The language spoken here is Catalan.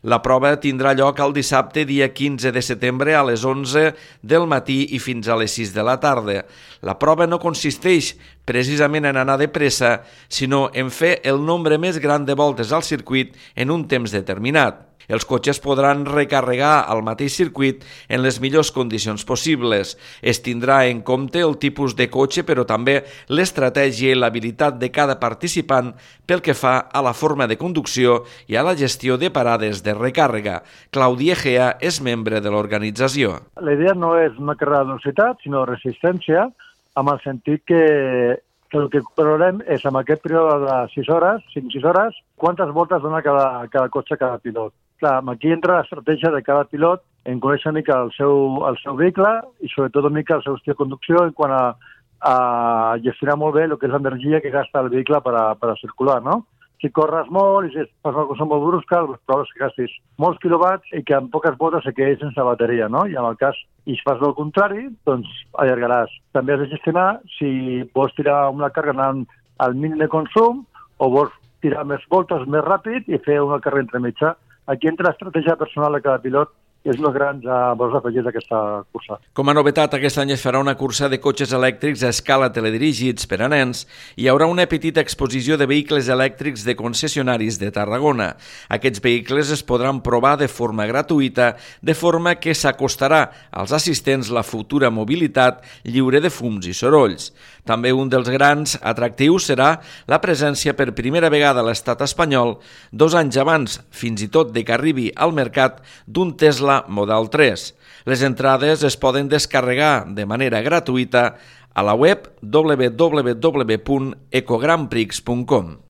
La prova tindrà lloc el dissabte, dia 15 de setembre, a les 11 del matí i fins a les 6 de la tarda. La prova no consisteix precisament en anar de pressa, sinó en fer el nombre més gran de voltes al circuit en un temps determinat. Els cotxes podran recarregar al mateix circuit en les millors condicions possibles. Es tindrà en compte el tipus de cotxe, però també l'estratègia i l'habilitat de cada participant pel que fa a la forma de conducció i a la gestió de parades de recàrrega. Claudi Egea és membre de l'organització. La idea no és una carrera de velocitat, sinó resistència, amb el sentit que el que valorem és en aquest període de 6 hores, 5-6 hores, quantes voltes dona cada cotxe, cada pilot. Clar, aquí entra l'estratègia de cada pilot en conèixer una mica el seu vehicle i sobretot una mica el seu estil de conducció en quant a gestionar molt bé el que és l'energia que gasta el vehicle per a circular, no? Si corres molt i si fas una cosa molt brusca, el problema és que gastis molts quilowatts i que en poques voltes se quedi sense bateria, no? I en el cas, i si fas el contrari, doncs allargaràs. També has de gestionar si vols tirar una càrrega anant al mínim de consum o vols tirar més voltes més ràpid i fer una càrrega entremitja. Aquí entra l'estratègia personal de cada pilot i és els grans valors afegits d'aquesta cursa. Com a novetat, aquest any es farà una cursa de cotxes elèctrics a escala teledirigits per a nens i hi haurà una petita exposició de vehicles elèctrics de concessionaris de Tarragona. Aquests vehicles es podran provar de forma gratuïta, de forma que s'acostarà als assistents la futura mobilitat lliure de fums i sorolls. També un dels grans atractius serà la presència per primera vegada a l'estat espanyol, 2 anys abans, fins i tot de que arribi al mercat, d'un Tesla Model 3. Les entrades es poden descarregar de manera gratuïta a la web www.ecograndprix.com.